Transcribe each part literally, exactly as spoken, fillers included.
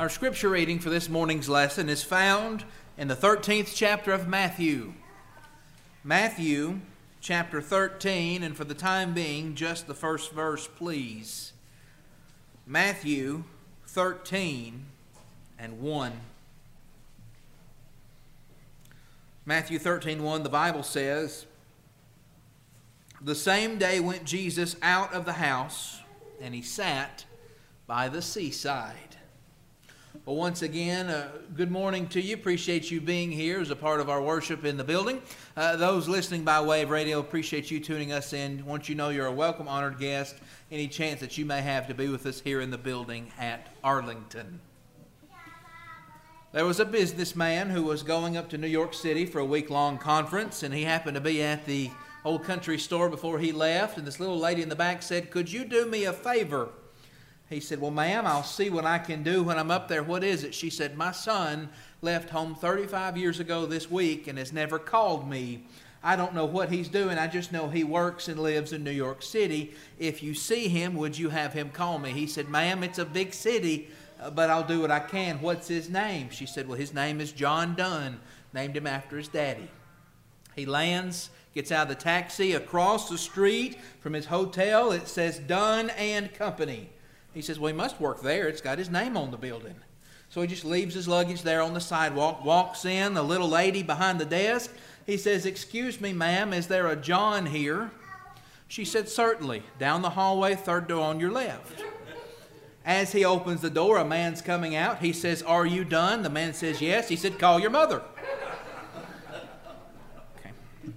Our scripture reading for this morning's lesson is found in the thirteenth chapter of Matthew. Matthew chapter thirteen, and for the time being, just the first verse, please. Matthew thirteen and one. Matthew thirteen, one, the Bible says, "The same day went Jesus out of the house, and he sat by the seaside." Well, once again, uh, good morning to you. Appreciate you being here as a part of our worship in the building. Uh, those listening by way of radio, appreciate you tuning us in. Want you to know you're a welcome, honored guest. Any chance that you may have to be with us here in the building at Arlington. There was a businessman who was going up to New York City for a week-long conference, and he happened to be at the old country store before he left, and this little lady in the back said, "Could you do me a favor?" He said, "Well, ma'am, I'll see what I can do when I'm up there. What is it?" She said, "My son left home thirty-five years ago this week and has never called me. I don't know what he's doing. I just know he works and lives in New York City. If you see him, would you have him call me?" He said, "Ma'am, it's a big city, but I'll do what I can. What's his name?" She said, "Well, his name is John Dunn. Named him after his daddy." He lands, gets out of the taxi. Across the street from his hotel, it says Dunn and Company. He says, "Well, he must work there. It's got his name on the building." So he just leaves his luggage there on the sidewalk, walks in, the little lady behind the desk. He says, "Excuse me, ma'am, is there a John here?" She said, "Certainly. Down the hallway, third door on your left." As he opens the door, a man's coming out. He says, "Are you done?" The man says, "Yes." He said, "Call your mother." Okay.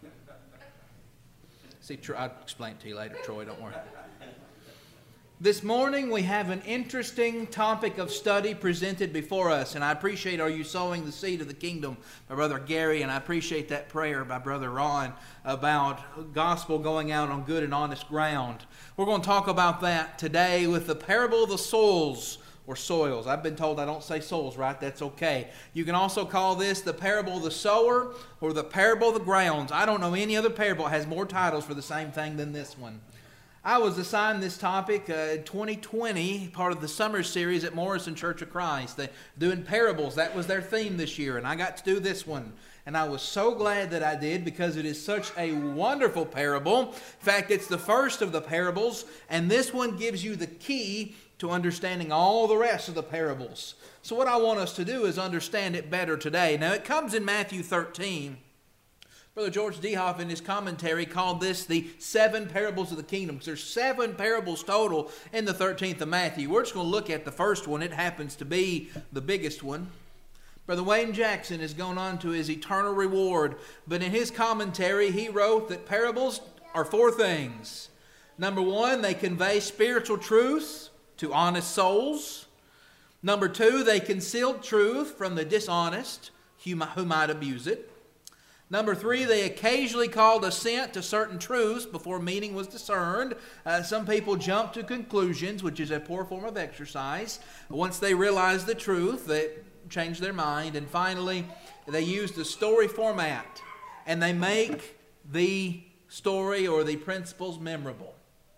See, I'll explain it to you later, Troy. Don't worry. This morning we have an interesting topic of study presented before us, and I appreciate Are You Sowing the Seed of the Kingdom by Brother Gary, and I appreciate that prayer by Brother Ron about gospel going out on good and honest ground. We're going to talk about that today with the parable of the soils or soils. I've been told I don't say souls right. That's okay. You can also call this the parable of the sower or the parable of the grounds. I don't know any other parable that has more titles for the same thing than this one. I was assigned this topic uh, in twenty twenty, part of the summer series at Morrison Church of Christ. They're doing parables. That was their theme this year, and I got to do this one. And I was so glad that I did because it is such a wonderful parable. In fact, it's the first of the parables, and this one gives you the key to understanding all the rest of the parables. So what I want us to do is understand it better today. Now, it comes in Matthew thirteen. Brother George Dehoff in his commentary called this the seven parables of the kingdom. There's seven parables total in the thirteenth of Matthew. We're just going to look at the first one. It happens to be the biggest one. Brother Wayne Jackson has gone on to his eternal reward. But in his commentary, he wrote that parables are four things. Number one, they convey spiritual truth to honest souls. Number two, they conceal truth from the dishonest who might abuse it. Number three, they occasionally called assent to certain truths before meaning was discerned. Uh, some people jump to conclusions, which is a poor form of exercise. Once they realize the truth, they change their mind. And finally, they use the story format, and they make the story or the principles memorable.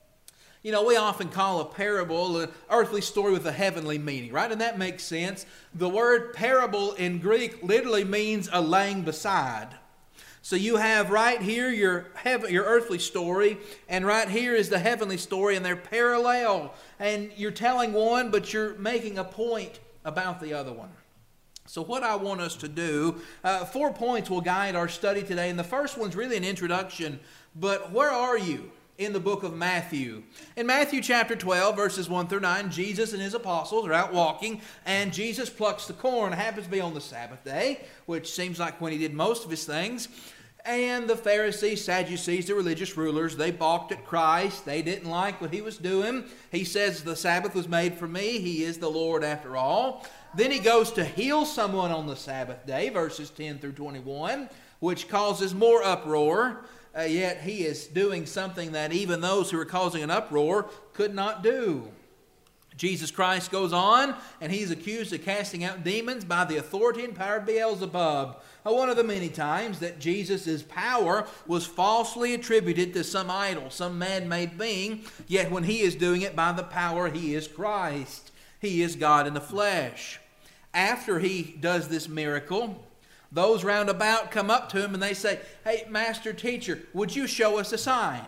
You know, we often call a parable an earthly story with a heavenly meaning, right? And that makes sense. The word parable in Greek literally means a laying beside. So you have right here your heaven, your earthly story, and right here is the heavenly story, and they're parallel. And you're telling one, but you're making a point about the other one. So what I want us to do, uh, four points will guide our study today. And the first one's really an introduction, but where are you in the book of Matthew? In Matthew chapter twelve, verses one through nine, Jesus and his apostles are out walking, and Jesus plucks the corn. It happens to be on the Sabbath day, which seems like when he did most of his things. And the Pharisees, Sadducees, the religious rulers, they balked at Christ. They didn't like what he was doing. He says the Sabbath was made for me. He is the Lord after all. Then he goes to heal someone on the Sabbath day, verses ten through twenty-one, which causes more uproar. Uh, yet he is doing something that even those who are causing an uproar could not do. Jesus Christ goes on, and he's accused of casting out demons by the authority and power of Beelzebub. One of the many times that Jesus' power was falsely attributed to some idol, some man-made being, yet when he is doing it by the power, he is Christ. He is God in the flesh. after he does this miracle, those round about come up to him and they say, "Hey, master, teacher, would you show us a sign?"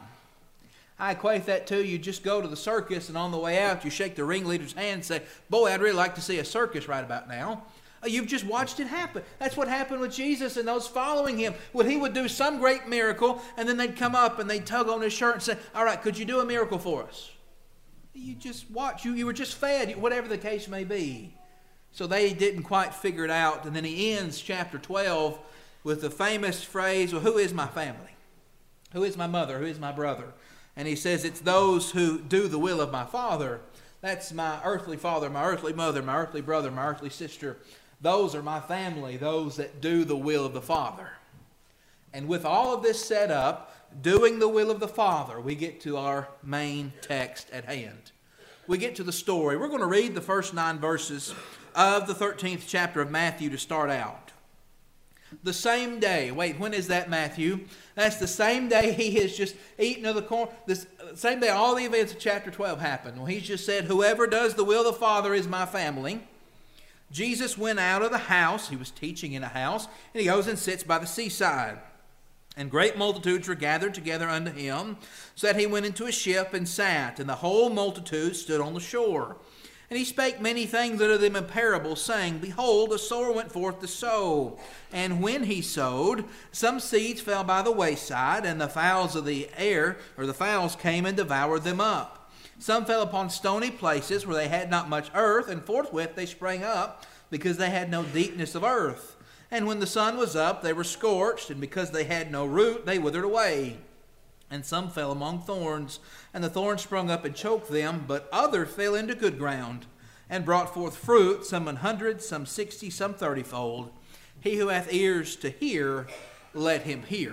I equate that to you just go to the circus and on the way out you shake the ringleader's hand and say, "Boy, I'd really like to see a circus right about now." You've just watched it happen. That's what happened with Jesus and those following him. Well, he would do some great miracle and then they'd come up and they'd tug on his shirt and say, "All right, could you do a miracle for us?" You just watch. You, you were just fed, whatever the case may be. So they didn't quite figure it out. And then he ends chapter twelve with the famous phrase, "Well, who is my family? Who is my mother? Who is my brother?" And he says, "It's those who do the will of my Father." That's my earthly father, my earthly mother, my earthly brother, my earthly sister. Those are my family, those that do the will of the Father. And with all of this set up, doing the will of the Father, we get to our main text at hand. We get to the story. We're going to read the first nine verses of the thirteenth chapter of Matthew to start out. The same day, wait, when is that, Matthew? That's the same day he has just eaten of the corn. The same day all the events of chapter twelve happened. Well, he's just said, "Whoever does the will of the Father is my family." Jesus went out of the house. He was teaching in a house. And he goes and sits by the seaside. And great multitudes were gathered together unto him, so that he went into a ship and sat. And the whole multitude stood on the shore. And he spake many things unto them in parables, saying, Behold, a sower went forth to sow. And when he sowed, some seeds fell by the wayside, and the fowls of the air, or the fowls, came and devoured them up. Some fell upon stony places where they had not much earth, and forthwith they sprang up, because they had no deepness of earth. And when the sun was up, they were scorched, and because they had no root, they withered away. And some fell among thorns, and the thorns sprung up and choked them, but others fell into good ground, and brought forth fruit, some an hundred, some sixty, some thirtyfold. He who hath ears to hear, let him hear.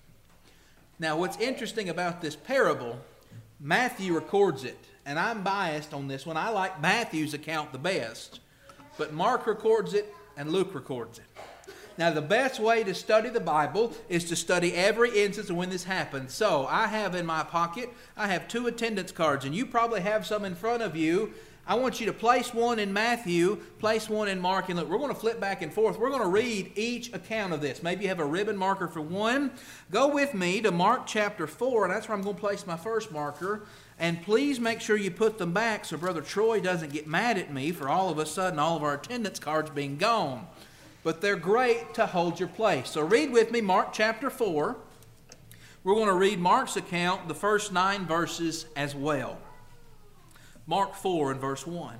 Now, what's interesting about this parable, Matthew records it, and I'm biased on this one. I like Matthew's account the best, but Mark records it, and Luke records it. Now, the best way to study the Bible is to study every instance of when this happened. So, I have in my pocket, I have two attendance cards, and you probably have some in front of you. I want you to place one in Matthew, place one in Mark, and look, we're going to flip back and forth. We're going to read each account of this. Maybe you have a ribbon marker for one. Go with me to Mark chapter four, and that's where I'm going to place my first marker. And please make sure you put them back so Brother Troy doesn't get mad at me for all of a sudden all of our attendance cards being gone. But they're great to hold your place. So read with me Mark chapter four. We're going to read Mark's account, the first nine verses as well. Mark four and verse one.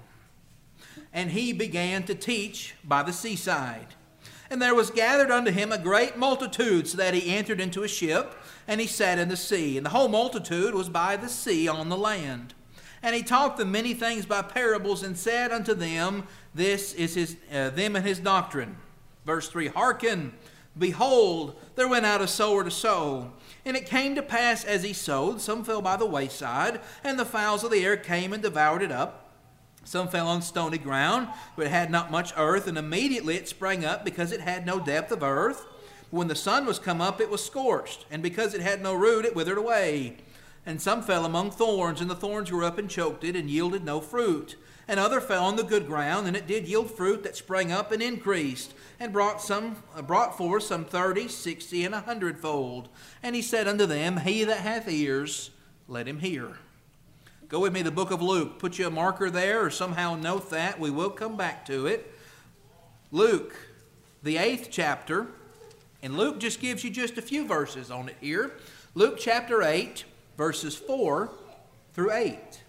And he began to teach by the seaside. And there was gathered unto him a great multitude, so that he entered into a ship, and he sat in the sea. And the whole multitude was by the sea on the land. And he taught them many things by parables, and said unto them, This is his, uh, them and his doctrine. Verse three, Hearken, behold, there went out a sower to sow. And it came to pass as he sowed, some fell by the wayside, and the fowls of the air came and devoured it up. Some fell on stony ground, where it had not much earth, and immediately it sprang up, because it had no depth of earth. When the sun was come up, it was scorched, and because it had no root, it withered away. And some fell among thorns, and the thorns grew up and choked it, and yielded no fruit. And other fell on the good ground, and it did yield fruit that sprang up and increased, and brought some uh, brought forth some thirty, sixty, and a hundredfold. And he said unto them, He that hath ears, let him hear. Go with me to the book of Luke. Put you a marker there, or somehow note that. We will come back to it. Luke, the eighth chapter. And Luke just gives you just a few verses on it here. Luke chapter eight, verses four through eight.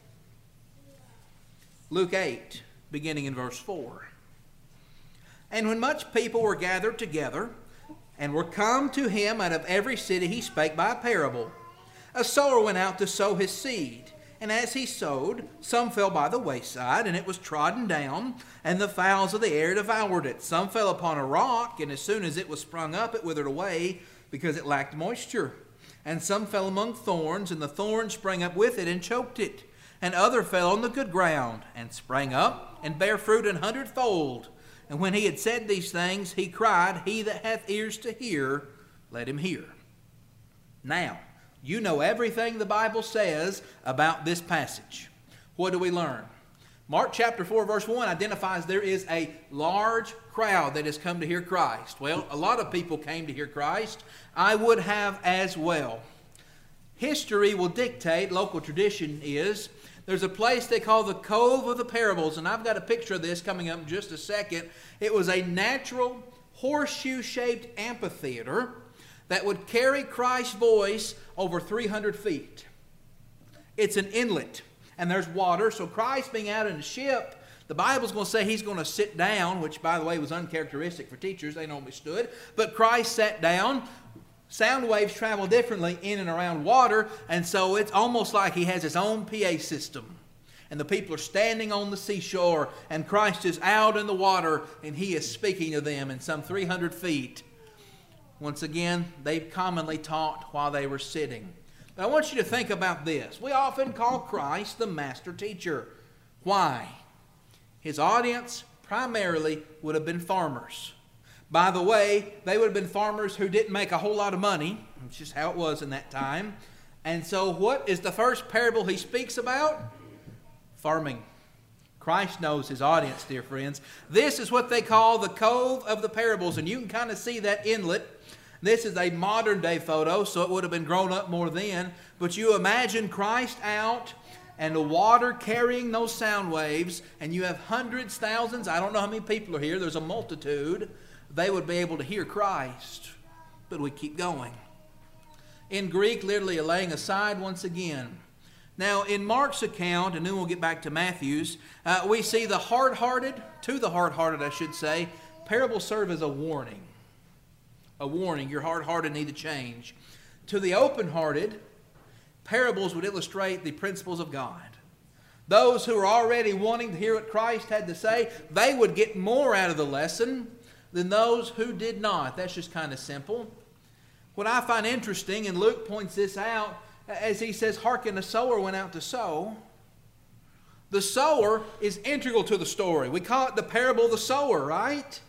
Luke eight, beginning in verse four. And when much people were gathered together, and were come to him out of every city, he spake by a parable. A sower went out to sow his seed. And as he sowed, some fell by the wayside, and it was trodden down, and the fowls of the air devoured it. Some fell upon a rock, and as soon as it was sprung up, it withered away, because it lacked moisture. And some fell among thorns, and the thorns sprang up with it and choked it. And other fell on the good ground, and sprang up, and bare fruit an hundredfold. And when he had said these things, he cried, He that hath ears to hear, let him hear. Now, you know everything the Bible says about this passage. What do we learn? Mark chapter four, verse one identifies there is a large crowd that has come to hear Christ. Well, a lot of people came to hear Christ. I would have as well. History will dictate, local tradition is, there's a place they call the Cove of the Parables, and I've got a picture of this coming up in just a second. It was a natural horseshoe-shaped amphitheater that would carry Christ's voice over three hundred feet. It's an inlet, and there's water, so Christ being out in a ship, the Bible's going to say he's going to sit down, which, by the way, was uncharacteristic for teachers. They normally stood. But Christ sat down. Sound waves travel differently in and around water, and so it's almost like he has his own P A system. And the people are standing on the seashore, and Christ is out in the water, and he is speaking to them in some three hundred feet. Once again, they commonly taught while they were sitting. But I want you to think about this. We often call Christ the master teacher. Why? His audience primarily would have been farmers. By the way, they would have been farmers who didn't make a whole lot of money. It's just how it was in that time. And so what is the first parable he speaks about? Farming. Christ knows his audience, dear friends. This is what they call the Cove of the Parables, and you can kind of see that inlet. This is a modern day photo, so it would have been grown up more then. But you imagine Christ out and the water carrying those sound waves, and you have hundreds, thousands, I don't know how many people are here, there's a multitude. They would be able to hear Christ. But we keep going. In Greek, literally laying aside once again. Now, in Mark's account, and then we'll get back to Matthew's, uh, we see the hard-hearted, to the hard-hearted, I should say, parables serve as a warning. A warning. You're hard-hearted, need to change. To the open-hearted, parables would illustrate the principles of God. Those who are already wanting to hear what Christ had to say, they would get more out of the lesson than those who did not. That's just kind of simple. What I find interesting, and Luke points this out, as he says, hearken, a sower went out to sow. The sower is integral to the story. We call it the parable of the sower, right?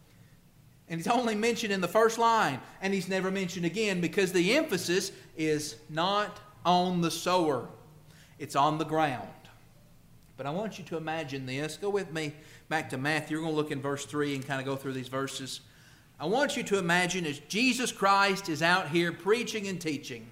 And he's only mentioned in the first line, and he's never mentioned again because the emphasis is not on the sower. It's on the ground. But I want you to imagine this. Go with me back to Matthew. We're going to look in verse three and kind of go through these verses. I want you to imagine as Jesus Christ is out here preaching and teaching.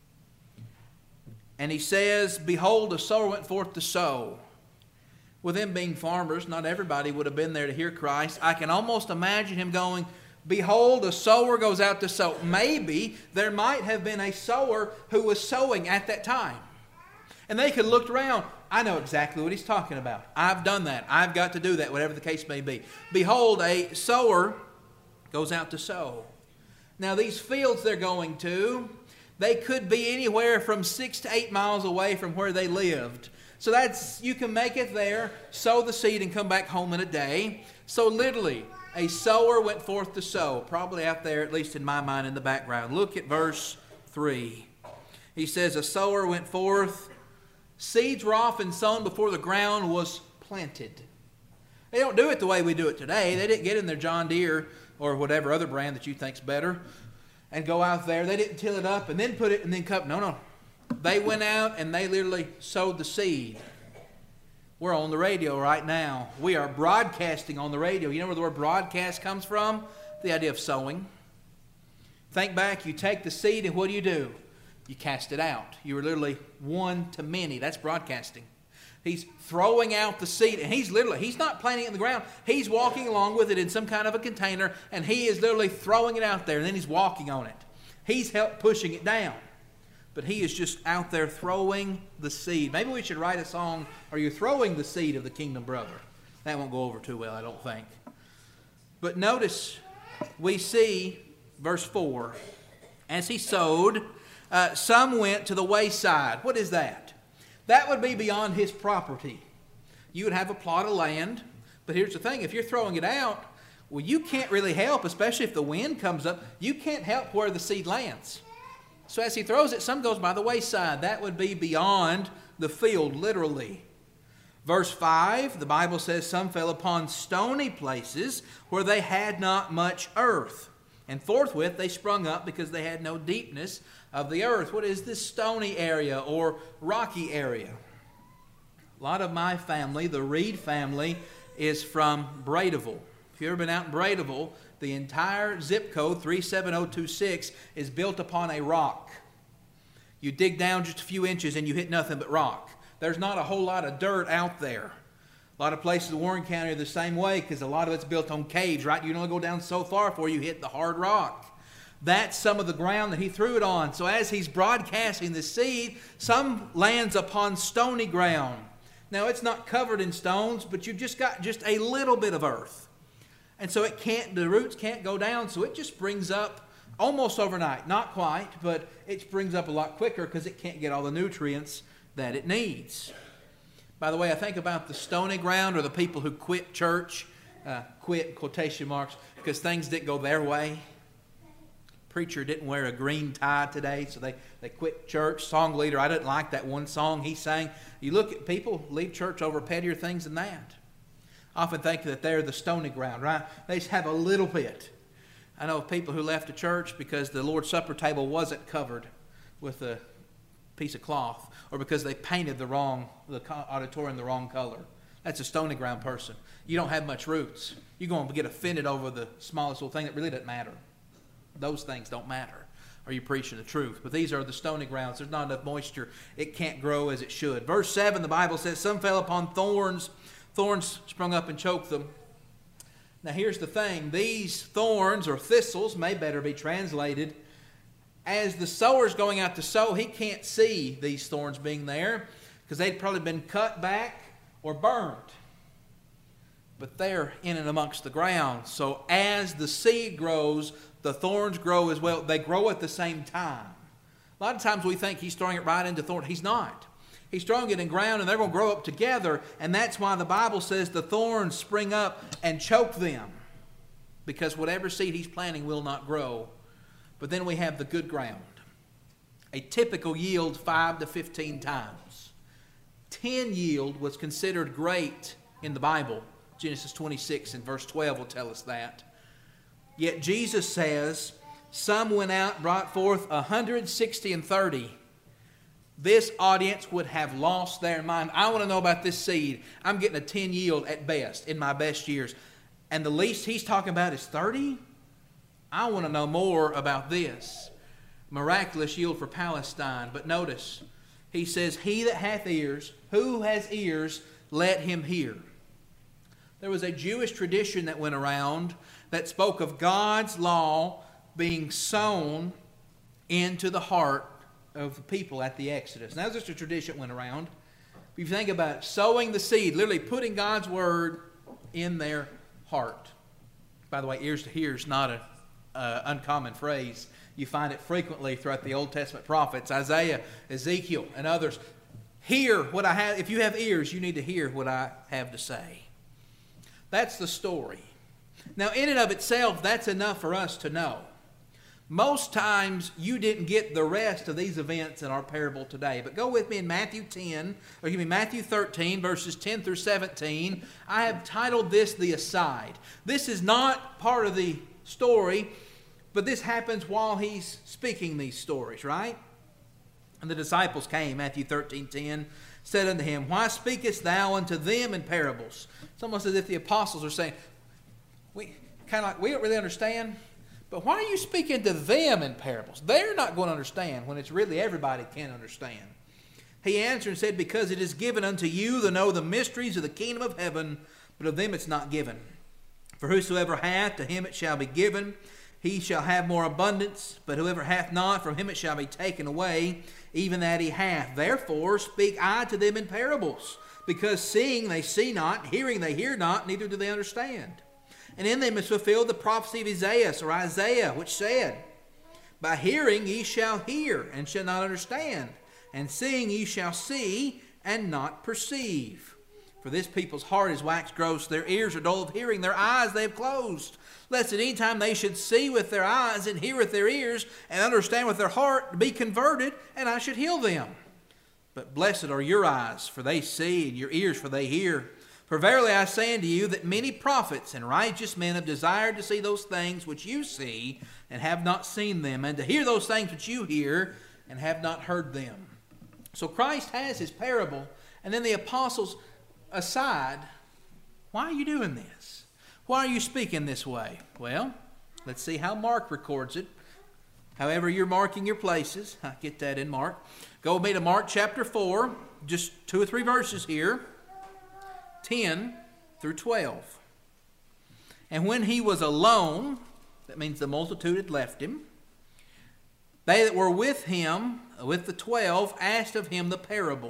And he says, behold, a sower went forth to sow. With them being farmers, not everybody would have been there to hear Christ. I can almost imagine him going, behold, a sower goes out to sow. Maybe there might have been a sower who was sowing at that time. And they could have looked around. I know exactly what he's talking about. I've done that. I've got to do that, whatever the case may be. Behold, a sower goes out to sow. Now, these fields they're going to, they could be anywhere from six to eight miles away from where they lived. So that's, you can make it there, sow the seed, and come back home in a day. So literally, a sower went forth to sow. Probably out there, at least in my mind, in the background. Look at verse three. He says, a sower went forth. Seeds were often sown before the ground was planted. They don't do it the way we do it today. They didn't get in their John Deere or whatever other brand that you think's better and go out there. They didn't till it up and then put it and then cut. No, no. They went out and they literally sowed the seed. We're on the radio right now. We are broadcasting on the radio. You know where the word broadcast comes from? The idea of sowing. Think back, you take the seed and what do you do? You cast it out. You are literally one to many. That's broadcasting. He's throwing out the seed, and he's literally, he's not planting it in the ground. He's walking along with it in some kind of a container, and he is literally throwing it out there, and then he's walking on it. He's helped pushing it down. But he is just out there throwing the seed. Maybe we should write a song, Are You Throwing the Seed of the Kingdom Brother? That won't go over too well, I don't think. But notice, we see, verse four, as he sowed, uh, some went to the wayside. What is that? That would be beyond his property. You would have a plot of land, but here's the thing, if you're throwing it out, well, you can't really help, especially if the wind comes up, you can't help where the seed lands. So as he throws it, some goes by the wayside. That would be beyond the field, literally. Verse five, the Bible says, some fell upon stony places where they had not much earth. And forthwith they sprung up because they had no deepness of the earth. What is this stony area or rocky area? A lot of my family, the Reed family, is from Bradeville. If you've ever been out in Bradeville, the entire zip code, three seven zero two six, is built upon a rock. You dig down just a few inches and you hit nothing but rock. There's not a whole lot of dirt out there. A lot of places in Warren County are the same way because a lot of it's built on caves, right? You can only go down so far before you hit the hard rock. That's some of the ground that he threw it on. So as he's broadcasting the seed, some lands upon stony ground. Now it's not covered in stones, but you've just got just a little bit of earth. And so it can't, the roots can't go down, so it just springs up almost overnight. Not quite, but it springs up a lot quicker because it can't get all the nutrients that it needs. By the way, I think about the stony ground or the people who quit church, uh, quit quotation marks, because things didn't go their way. Preacher didn't wear a green tie today, so they, they quit church. Song leader, I didn't like that one song he sang. You look at people leave church over pettier things than that. I often think that they're the stony ground, right? They just have a little bit. I know of people who left the church because the Lord's Supper table wasn't covered with a piece of cloth, or because they painted the wrong the auditorium the wrong color. That's a stony ground person. You don't have much roots. You're going to get offended over the smallest little thing that really doesn't matter. Those things don't matter. Are you preaching the truth? But these are the stony grounds. There's not enough moisture. It can't grow as it should. Verse seven, the Bible says, some fell upon thorns. Thorns sprung up and choked them. Now here's the thing. These thorns or thistles may better be translated. As the sower's going out to sow, he can't see these thorns being there because they'd probably been cut back or burned. But they're in and amongst the ground. So as the seed grows, the thorns grow as well. They grow at the same time. A lot of times we think he's throwing it right into thorns. He's not. He's throwing it in ground and they're going to grow up together. And that's why the Bible says the thorns spring up and choke them. Because whatever seed he's planting will not grow. But then we have the good ground. A typical yield five to fifteen times. ten yield was considered great in the Bible. Genesis twenty-six and verse twelve will tell us that. Yet Jesus says, some went out, brought forth one hundred sixty and thirty. This audience would have lost their mind. I want to know about this seed. I'm getting a ten yield at best in my best years. And the least he's talking about is thirty? I want to know more about this. Miraculous yield for Palestine. But notice, he says, he that hath ears, who has ears, let him hear. There was a Jewish tradition that went around that spoke of God's law being sown into the heart of the people at the Exodus. Now, that's just a tradition that went around. If you think about it, sowing the seed, literally putting God's word in their heart. By the way, ears to hear is not an uh, uncommon phrase. You find it frequently throughout the Old Testament prophets, Isaiah, Ezekiel, and others. Hear what I have. If you have ears, you need to hear what I have to say. That's the story. Now, in and of itself, that's enough for us to know. Most times, you didn't get the rest of these events in our parable today. But go with me in Matthew ten, or give me Matthew thirteen, verses ten through seventeen. I have titled this The Aside. This is not part of the story, but this happens while he's speaking these stories, right? And the disciples came, Matthew thirteen ten, said unto him, why speakest thou unto them in parables? It's almost as if the apostles are saying, we kind of like, we don't really understand, but why are you speaking to them in parables? They're not going to understand when it's really everybody can understand. He answered and said, because it is given unto you to know the mysteries of the kingdom of heaven, but of them it's not given. For whosoever hath, to him it shall be given. He shall have more abundance, but whoever hath not, from him it shall be taken away, even that he hath. Therefore speak I to them in parables, because seeing they see not, hearing they hear not, neither do they understand. And in them is fulfilled the prophecy of Isaiah, or Isaiah, which said, by hearing ye shall hear, and shall not understand, and seeing ye shall see, and not perceive. For this people's heart is waxed gross, their ears are dull of hearing, their eyes they have closed, lest at any time they should see with their eyes, and hear with their ears, and understand with their heart, be converted, and I should heal them. But blessed are your eyes, for they see, and your ears, for they hear. For verily I say unto you, that many prophets and righteous men have desired to see those things which you see, and have not seen them, and to hear those things which you hear, and have not heard them. So Christ has his parable, And then the apostles aside, why are you doing this? Why are you speaking this way? Well, let's see how Mark records it. However you're marking your places, I get that in Mark. Go with me to Mark chapter four, just two or three verses here, ten through twelve. And when he was alone, that means the multitude had left him, they that were with him, with the twelve, asked of him the parable.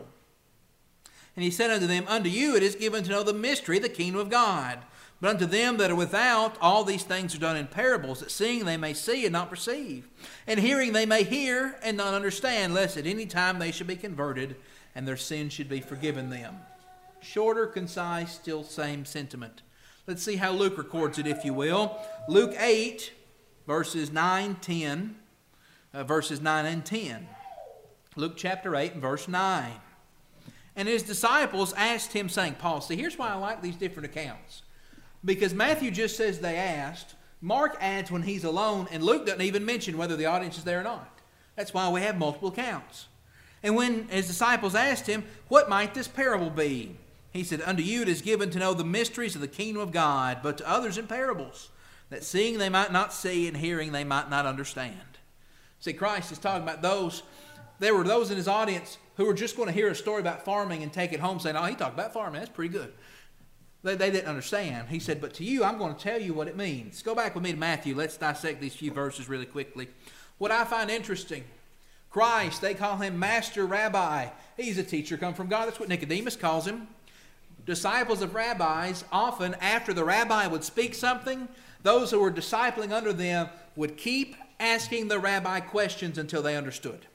And he said unto them, Unto you it is given to know the mystery of the kingdom of God. But unto them that are without, all these things are done in parables, that seeing they may see and not perceive, and hearing they may hear and not understand, lest at any time they should be converted, and their sins should be forgiven them. Shorter, concise, still same sentiment. Let's see how Luke records it, if you will. Luke eight, verses nine, ten, uh, verses nine and ten. Luke chapter eight and verse nine. And his disciples asked him, saying, Paul, see, here's why I like these different accounts. Because Matthew just says they asked. Mark adds when he's alone, and Luke doesn't even mention whether the audience is there or not. That's why we have multiple accounts. And when his disciples asked him, What might this parable be? He said, Unto you it is given to know the mysteries of the kingdom of God, but to others in parables, that seeing they might not see, and hearing they might not understand. See, Christ is talking about those, there were those in his audience who were just going to hear a story about farming and take it home saying, oh, he talked about farming, that's pretty good. They, they didn't understand. He said, but to you, I'm going to tell you what it means. Go back with me to Matthew. Let's dissect these few verses really quickly. What I find interesting, Christ, they call him Master Rabbi. He's a teacher come from God. That's what Nicodemus calls him. Disciples of rabbis, often after the rabbi would speak something, those who were discipling under them would keep asking the rabbi questions until they understood.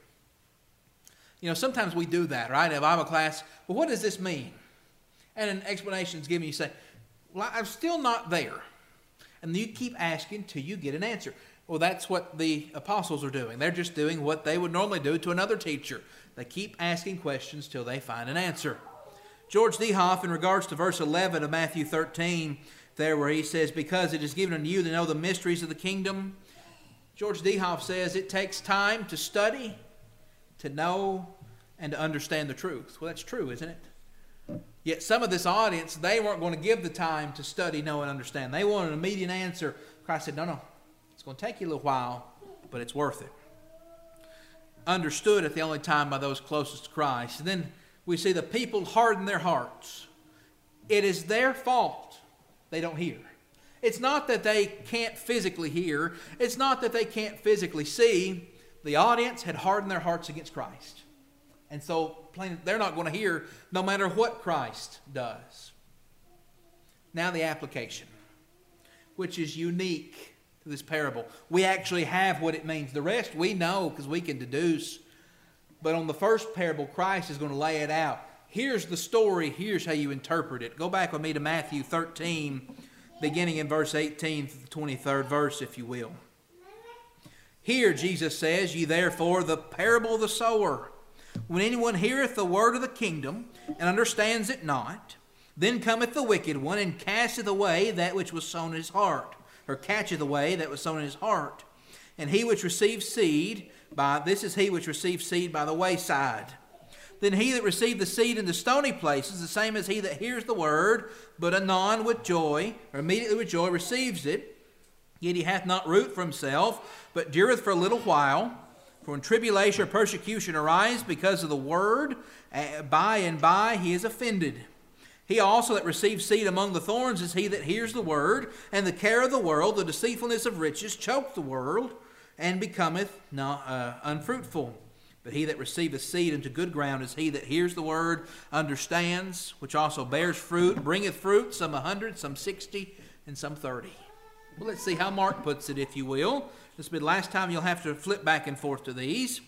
You know, sometimes we do that, right? In a Bible class, well, what does this mean? And an explanation is given, you say, well, I'm still not there. And you keep asking till you get an answer. Well, that's what the apostles are doing. They're just doing what they would normally do to another teacher. They keep asking questions till they find an answer. George Dehoff, in regards to verse eleven of Matthew thirteen, there where he says, because it is given unto you to know the mysteries of the kingdom, George Dehoff says it takes time to study, to know, and to understand the truth. Well, that's true, isn't it? Yet some of this audience, they weren't going to give the time to study, know, and understand. They wanted an immediate answer. Christ said, no, no, it's going to take you a little while, but it's worth it. Understood at the only time by those closest to Christ. And then we see the people harden their hearts. It is their fault they don't hear. It's not that they can't physically hear. It's not that they can't physically see. The audience had hardened their hearts against Christ. And so plain, they're not going to hear no matter what Christ does. Now the application, which is unique to this parable. We actually have what it means. The rest we know because we can deduce. But on the first parable, Christ is going to lay it out. Here's the story. Here's how you interpret it. Go back with me to Matthew thirteen, beginning in verse eighteen to the twenty-third verse, if you will. Here, Jesus says, ye therefore the parable of the sower. When anyone heareth the word of the kingdom, and understands it not, then cometh the wicked one, and casteth away that which was sown in his heart, or catcheth away that was sown in his heart. And he which receives seed, by this is he which receives seed by the wayside. Then he that received the seed in the stony places, the same as he that hears the word, but anon with joy, or immediately with joy receives it, yet he hath not root for himself, but dureth for a little while. For when tribulation or persecution arise because of the word, by and by he is offended. He also that receives seed among the thorns is he that hears the word, and the care of the world, the deceitfulness of riches, choke the world, and becometh not, uh, unfruitful. But he that receiveth seed into good ground is he that hears the word, understands, which also bears fruit, bringeth fruit, some a hundred, some sixty, and some thirty. Well, let's see how Mark puts it, if you will. This will be the last time you'll have to flip back and forth to these.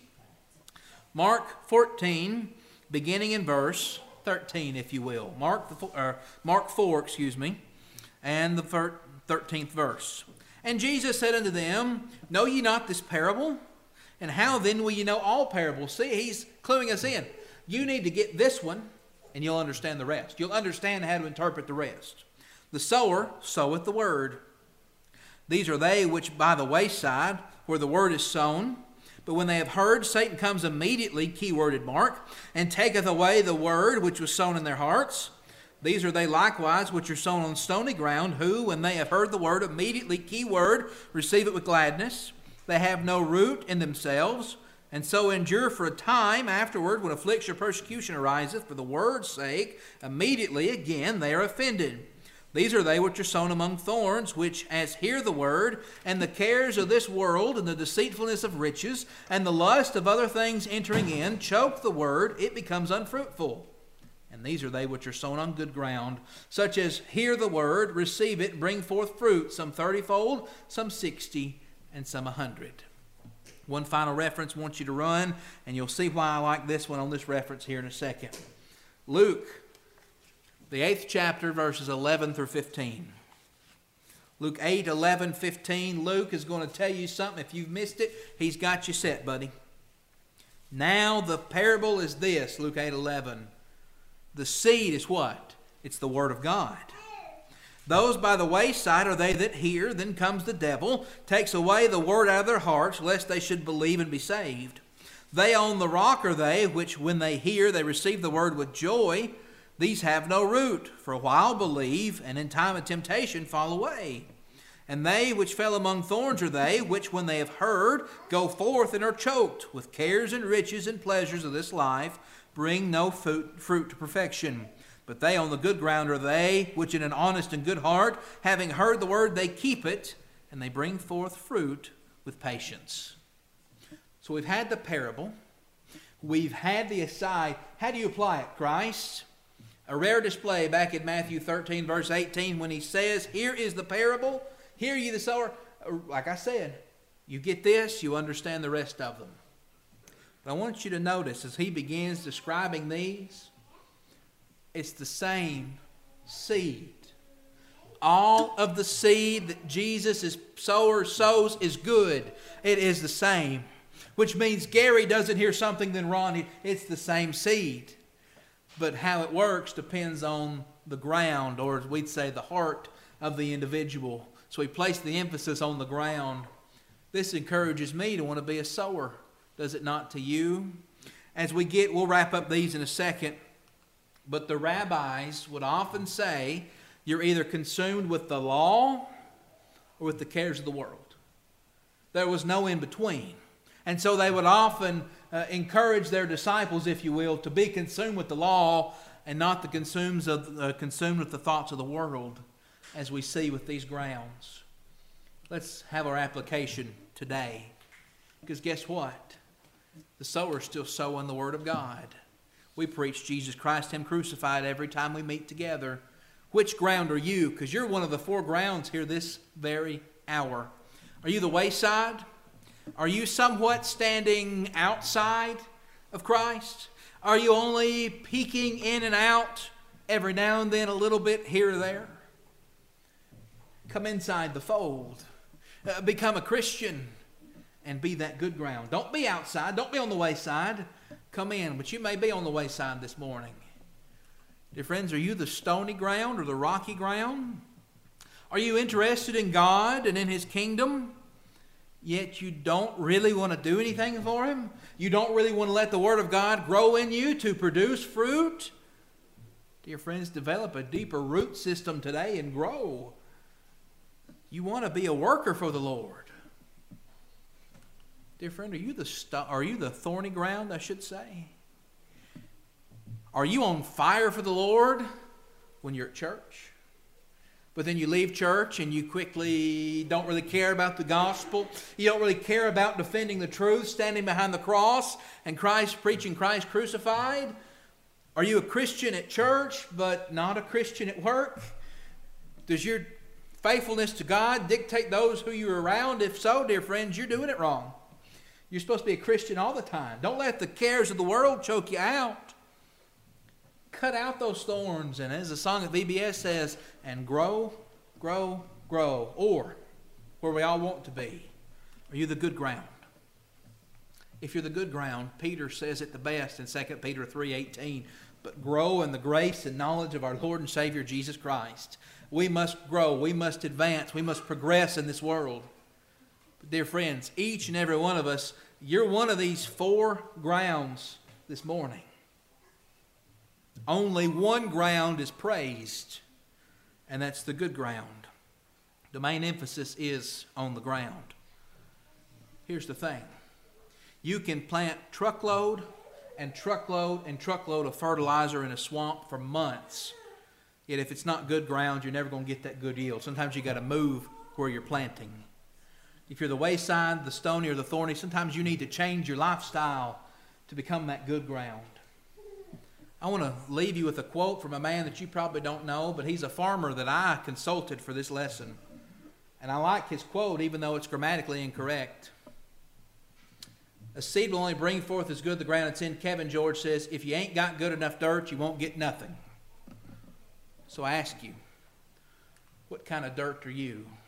Mark fourteen, beginning in verse thirteen, if you will. Mark, the, uh, Mark four, excuse me, and the thirteenth verse. And Jesus said unto them, know ye not this parable? And how then will ye know all parables? See, he's cluing us in. You need to get this one, and you'll understand the rest. You'll understand how to interpret the rest. The sower soweth the word. These are they which by the wayside, where the word is sown. But when they have heard, Satan comes immediately, keyworded mark, and taketh away the word which was sown in their hearts. These are they likewise which are sown on stony ground, who, when they have heard the word, immediately, keyword, receive it with gladness. They have no root in themselves, and so endure for a time. Afterward, when affliction or persecution ariseth for the word's sake, immediately again they are offended. These are they which are sown among thorns, which as hear the word, and the cares of this world, and the deceitfulness of riches, and the lust of other things entering in, choke the word, it becomes unfruitful. And these are they which are sown on good ground, such as hear the word, receive it, and bring forth fruit, some thirtyfold, some sixty, and some a hundred. One final reference I want you to run, and you'll see why I like this one on this reference here in a second. Luke, the eighth chapter, verses eleven through fifteen. Luke eight, eleven, fifteen. Luke is going to tell you something. If you've missed it, he's got you set, buddy. Now the parable is this, Luke eight, eleven. The seed is what? It's the word of God. Those by the wayside are they that hear, then comes the devil, takes away the word out of their hearts, lest they should believe and be saved. They on the rock are they, which when they hear, they receive the word with joy. These have no root, for a while believe, and in time of temptation fall away. And they which fell among thorns are they, which when they have heard, go forth and are choked with cares and riches and pleasures of this life, bring no fruit, fruit to perfection. But they on the good ground are they, which in an honest and good heart, having heard the word, they keep it, and they bring forth fruit with patience. So we've had the parable. We've had the aside. How do you apply it? Christ, a rare display back in Matthew thirteen, verse eighteen, when he says, here is the parable, hear ye the sower. Like I said, you get this, you understand the rest of them. But I want you to notice as he begins describing these, it's the same seed. All of the seed that Jesus is sower sows is good. It is the same. Which means Gary doesn't hear something, then Ron, it's the same seed. But how it works depends on the ground, or as we'd say, the heart of the individual. So we place the emphasis on the ground. This encourages me to want to be a sower. Does it not to you? As we get, we'll wrap up these in a second. But the rabbis would often say, you're either consumed with the law or with the cares of the world. There was no in between. And so they would often uh, encourage their disciples, if you will, to be consumed with the law and not the consumed, of, uh, consumed with the thoughts of the world, as we see with these grounds. Let's have our application today. Because guess what? The sower is still sowing the Word of God. We preach Jesus Christ, Him crucified, every time we meet together. Which ground are you? Because you're one of the four grounds here this very hour. Are you the wayside? Are you somewhat standing outside of Christ? Are you only peeking in and out every now and then a little bit here or there? Come inside the fold. Uh, become a Christian and be that good ground. Don't be outside. Don't be on the wayside. Come in, but you may be on the wayside this morning. Dear friends, are you the stony ground or the rocky ground? Are you interested in God and in His kingdom, yet you don't really want to do anything for Him? You don't really want to let the Word of God grow in you to produce fruit? Dear friends, develop a deeper root system today and grow. You want to be a worker for the Lord. Dear friend, are you the st- are you the thorny ground, I should say? Are you on fire for the Lord when you're at church? But then you leave church and you quickly don't really care about the gospel. You don't really care about defending the truth, standing behind the cross and Christ, preaching Christ crucified. Are you a Christian at church but not a Christian at work? Does your faithfulness to God dictate those who you're around? If so, dear friends, you're doing it wrong. You're supposed to be a Christian all the time. Don't let the cares of the world choke you out. Cut out those thorns, and as the song at V B S says, and grow, grow, grow. Or, where we all want to be, are you the good ground? If you're the good ground, Peter says it the best in Second Peter three eighteen, but grow in the grace and knowledge of our Lord and Savior Jesus Christ. We must grow, we must advance, we must progress in this world. Dear friends, each and every one of us You're one of these four grounds this morning. Only one ground is praised, and that's the good ground. The main emphasis is on the ground. Here's the thing. You can plant truckload and truckload and truckload of fertilizer in a swamp for months. Yet if it's not good ground, you're never going to get that good yield. Sometimes you got to move where you're planting. If you're the wayside, the stony, or the thorny, sometimes you need to change your lifestyle to become that good ground. I want to leave you with a quote from a man that you probably don't know, but he's a farmer that I consulted for this lesson. And I like his quote, even though it's grammatically incorrect. A seed will only bring forth as good the ground it's in. Kevin George says, if you ain't got good enough dirt, you won't get nothing. So I ask you, what kind of dirt are you?